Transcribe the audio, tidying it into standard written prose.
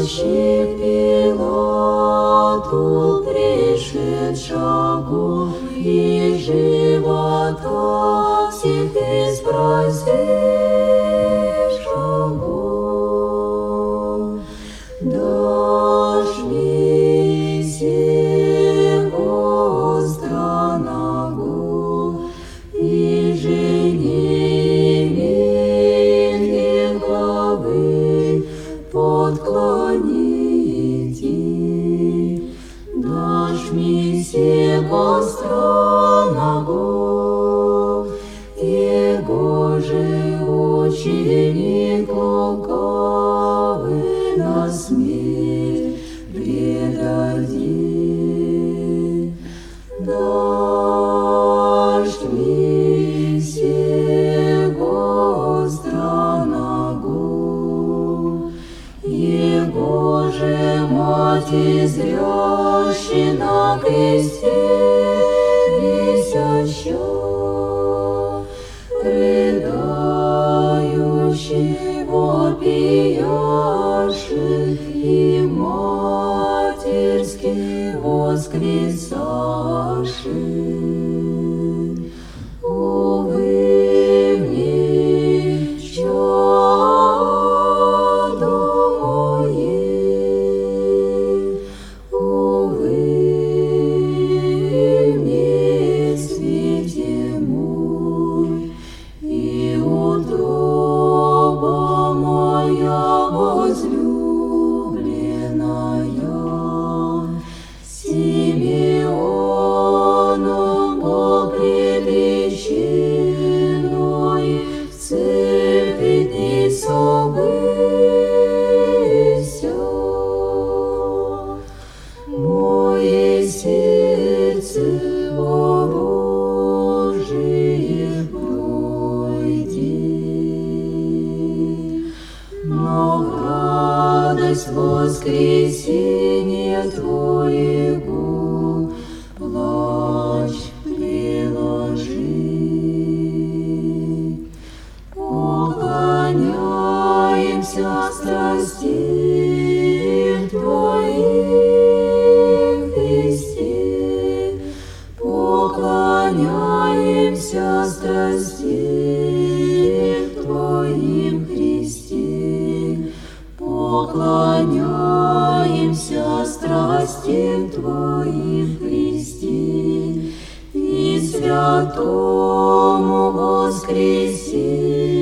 Пилату, пришедшему из живота всех испразившему, дашь мне сего странного, и же не имеет главы подклоните, дашь мне сего странного, его же ученик лукавый на смерть предади. Дашь мне сего странного, его же мать изрящая на кресте висящая, рыдающий вопияши и матерски воскресаши. Увы мне, чадо мое, увы мне, свете мой, и утроба моя возлюбленная, Симеоном Бог предвещенной в церкви дни события. Мое сердце, о Божие, пройди, но радость воскресения Твоего плач приложи. Поклоняемся страсти Твоих, Христе, поклоняемся страсти Твоим, Христе, поклоняемся страстям Твоим, Христе, и святому воскресению